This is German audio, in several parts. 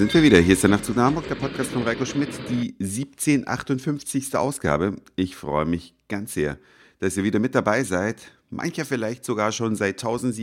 sind wir wieder. Hier ist der Nachtzug nach Hamburg, der Podcast von Reiko Schmidt, die 1758. Ausgabe. Ich freue mich ganz sehr, dass ihr wieder mit dabei seid. Mancher vielleicht sogar schon seit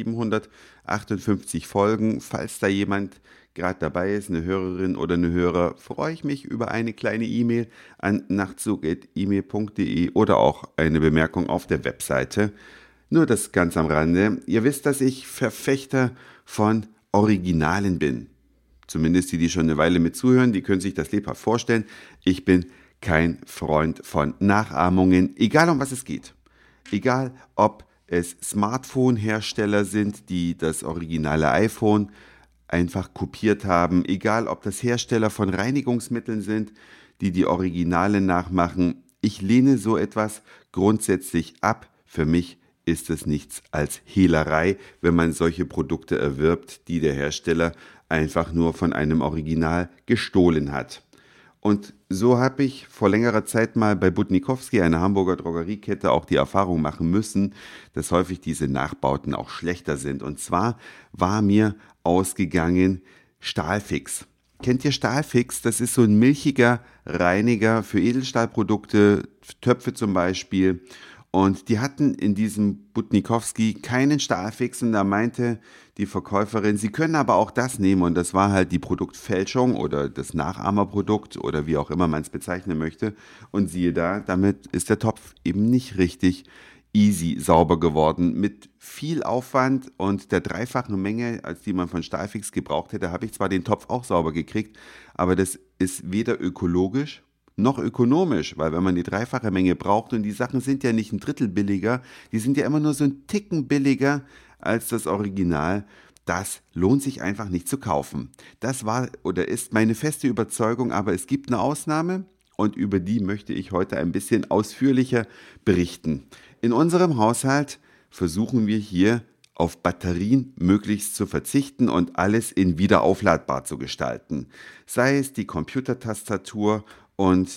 1758 Folgen. Falls da jemand gerade dabei ist, eine Hörerin oder eine Hörer, freue ich mich über eine kleine E-Mail an nachtzug@email.de oder auch eine Bemerkung auf der Webseite. Nur das ganz am Rande. Ihr wisst, dass ich Verfechter von Originalen bin. Zumindest die schon eine Weile mit zuhören, die können sich das lebhaft vorstellen. Ich bin kein Freund von Nachahmungen, egal um was es geht. Egal, ob es Smartphone-Hersteller sind, die das originale iPhone einfach kopiert haben, egal, ob das Hersteller von Reinigungsmitteln sind, die die Originale nachmachen. Ich lehne so etwas grundsätzlich ab. Für mich ist es nichts als Hehlerei, wenn man solche Produkte erwirbt, die der Hersteller einfach nur von einem Original gestohlen hat. Und so habe ich vor längerer Zeit mal bei Budnikowski, einer Hamburger Drogeriekette, auch die Erfahrung machen müssen, dass häufig diese Nachbauten auch schlechter sind. Und zwar war mir ausgegangen Stahlfix. Kennt ihr Stahlfix? Das ist so ein milchiger Reiniger für Edelstahlprodukte, Töpfe zum Beispiel. Und die hatten in diesem Budnikowski keinen Stahlfix und da meinte die Verkäuferin, sie können aber auch das nehmen und das war halt die Produktfälschung oder das Nachahmerprodukt oder wie auch immer man es bezeichnen möchte. Und siehe da, damit ist der Topf eben nicht richtig easy sauber geworden. Mit viel Aufwand und der dreifachen Menge, als die man von Stahlfix gebraucht hätte, habe ich zwar den Topf auch sauber gekriegt, aber das ist weder ökologisch noch ökonomisch, weil wenn man die dreifache Menge braucht und die Sachen sind ja nicht ein Drittel billiger, die sind ja immer nur so ein Ticken billiger als das Original, das lohnt sich einfach nicht zu kaufen. Das war oder ist meine feste Überzeugung, aber es gibt eine Ausnahme und über die möchte ich heute ein bisschen ausführlicher berichten. In unserem Haushalt versuchen wir hier auf Batterien möglichst zu verzichten und alles in wiederaufladbar zu gestalten. Sei es die Computertastatur und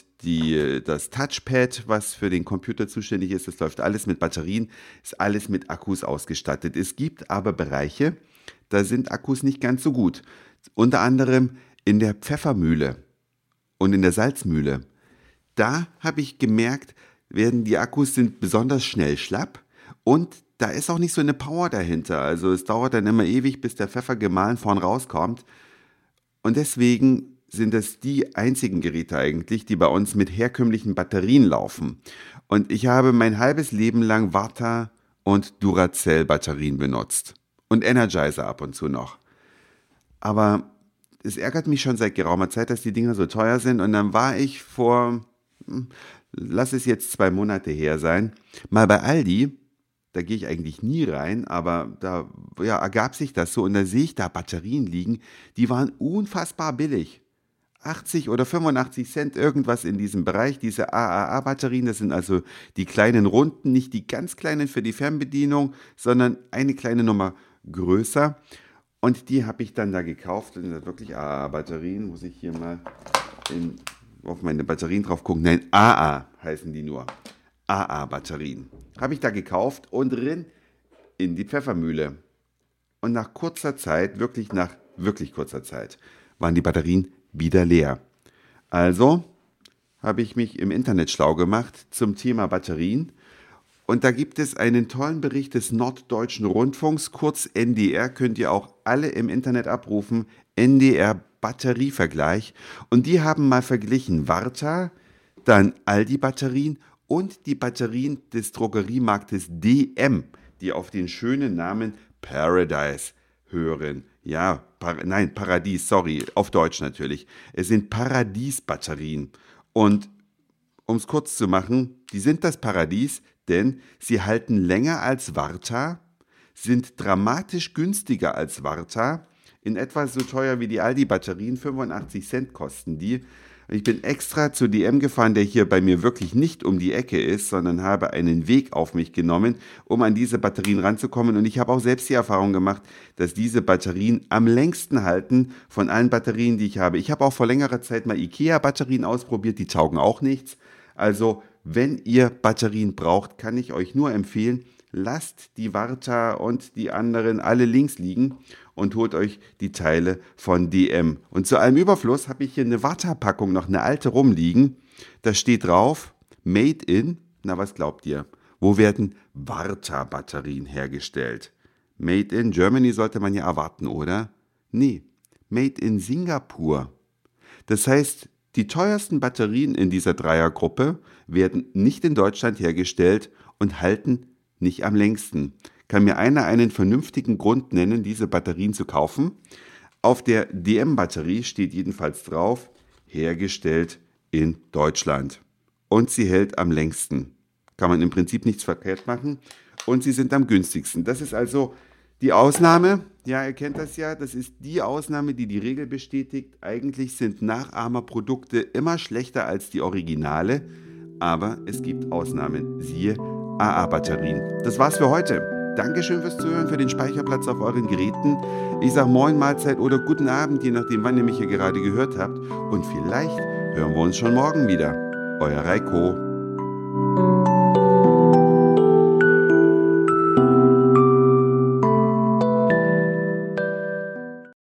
das Touchpad, was für den Computer zuständig ist, das läuft alles mit Batterien, ist alles mit Akkus ausgestattet. Es gibt aber Bereiche, da sind Akkus nicht ganz so gut. Unter anderem in der Pfeffermühle und in der Salzmühle. Da habe ich gemerkt, die Akkus sind besonders schnell schlapp und da ist auch nicht so eine Power dahinter. Also es dauert dann immer ewig, bis der Pfeffer gemahlen vorn rauskommt. Und deswegen sind das die einzigen Geräte eigentlich, die bei uns mit herkömmlichen Batterien laufen. Und ich habe mein halbes Leben lang Varta und Duracell-Batterien benutzt. Und Energizer ab und zu noch. Aber es ärgert mich schon seit geraumer Zeit, dass die Dinger so teuer sind. Und dann war ich lass es jetzt 2 Monate her sein, mal bei Aldi. Da gehe ich eigentlich nie rein, aber da ergab sich das so. Und da sehe ich da Batterien liegen, die waren unfassbar billig. 80 oder 85 Cent, irgendwas in diesem Bereich. Diese AAA-Batterien, das sind also die kleinen runden, nicht die ganz kleinen für die Fernbedienung, sondern eine kleine Nummer größer. Und die habe ich dann da gekauft. Das sind wirklich AAA-Batterien. Muss ich hier mal auf meine Batterien drauf gucken. Nein, AA heißen die nur. AA-Batterien. Habe ich da gekauft und drin in die Pfeffermühle. Und nach kurzer Zeit, wirklich kurzer Zeit, waren die Batterien wieder leer. Also habe ich mich im Internet schlau gemacht zum Thema Batterien. Und da gibt es einen tollen Bericht des Norddeutschen Rundfunks, kurz NDR, könnt ihr auch alle im Internet abrufen, NDR Batterievergleich. Und die haben mal verglichen Varta, dann Aldi-Batterien und die Batterien des Drogeriemarktes DM, die auf den schönen Namen Paradise hören. Ja, Paradies, sorry, auf Deutsch natürlich. Es sind Paradies-Batterien. Und um es kurz zu machen, die sind das Paradies, denn sie halten länger als Varta, sind dramatisch günstiger als Varta, in etwa so teuer wie die Aldi-Batterien, 85 Cent kosten die. Ich bin extra zu DM gefahren, der hier bei mir wirklich nicht um die Ecke ist, sondern habe einen Weg auf mich genommen, um an diese Batterien ranzukommen. Und ich habe auch selbst die Erfahrung gemacht, dass diese Batterien am längsten halten von allen Batterien, die ich habe. Ich habe auch vor längerer Zeit mal IKEA-Batterien ausprobiert, die taugen auch nichts. Also, wenn ihr Batterien braucht, kann ich euch nur empfehlen, lasst die Varta und die anderen alle links liegen und holt euch die Teile von DM. Und zu allem Überfluss habe ich hier eine Varta-Packung, noch eine alte rumliegen. Da steht drauf, Made in, na was glaubt ihr? Wo werden Varta-Batterien hergestellt? Made in Germany sollte man ja erwarten, oder? Nee, Made in Singapur. Das heißt, die teuersten Batterien in dieser Dreiergruppe werden nicht in Deutschland hergestellt und halten nicht am längsten. Kann mir einer einen vernünftigen Grund nennen, diese Batterien zu kaufen? Auf der DM-Batterie steht jedenfalls drauf, hergestellt in Deutschland. Und sie hält am längsten. Kann man im Prinzip nichts verkehrt machen. Und sie sind am günstigsten. Das ist also die Ausnahme. Ja, ihr kennt das ja. Das ist die Ausnahme, die die Regel bestätigt. Eigentlich sind Nachahmerprodukte immer schlechter als die Originale. Aber es gibt Ausnahmen. Siehe AA-Batterien. Das war's für heute. Dankeschön fürs Zuhören, für den Speicherplatz auf euren Geräten. Ich sage Moin, Mahlzeit oder guten Abend, je nachdem, wann ihr mich hier gerade gehört habt. Und vielleicht hören wir uns schon morgen wieder. Euer Reiko.